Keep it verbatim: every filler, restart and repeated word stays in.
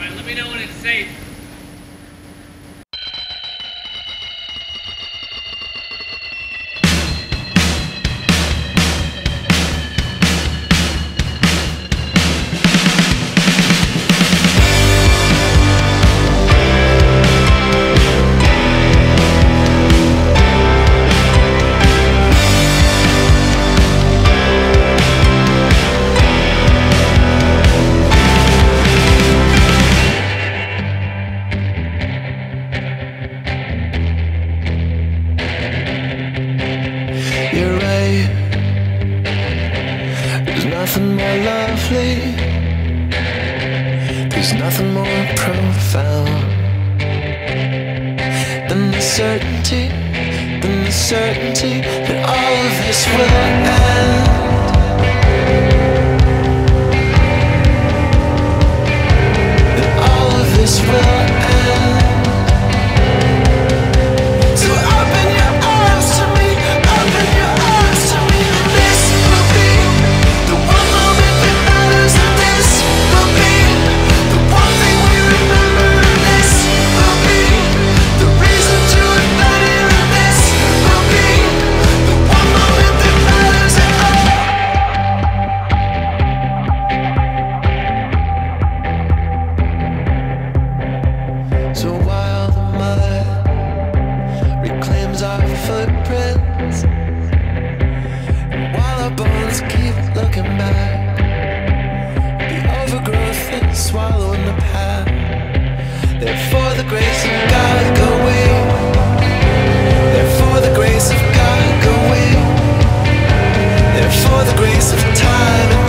Alright, let me know when it's safe. You're right. There's nothing more lovely. There's nothing more profound than the certainty, than the certainty that all of this will end. That all of this will end. So open your arms to me, open your arms to me, and this will be the one moment that matters, and this will be the one thing we remember, and this will be the reason to live better, and this will be the one moment that matters at all. So while the mud reclaims our footprints, while our bones keep looking back, the overgrowth is swallowing the path. Therefore the grace of God go we. Therefore the grace of God go we. Therefore the grace of time